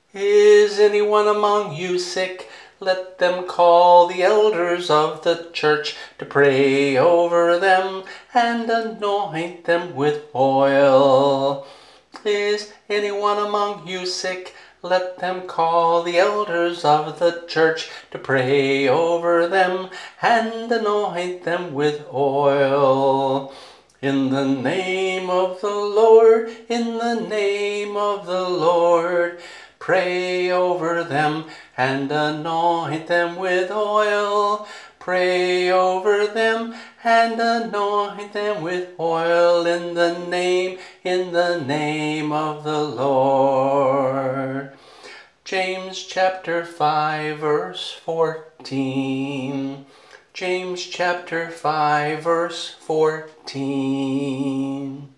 Is anyone among you sick? Let them call the elders of the church to pray over them and anoint them with oil. Is anyone among you sick? Let them call the elders of the church to pray over them and anoint them with oil. In the name of the Lord, in the name of the Lord, pray over them and anoint them with oil. Pray over them and anoint them with oil in the name of the Lord. James chapter 5 verse 14. James chapter 5 verse 14.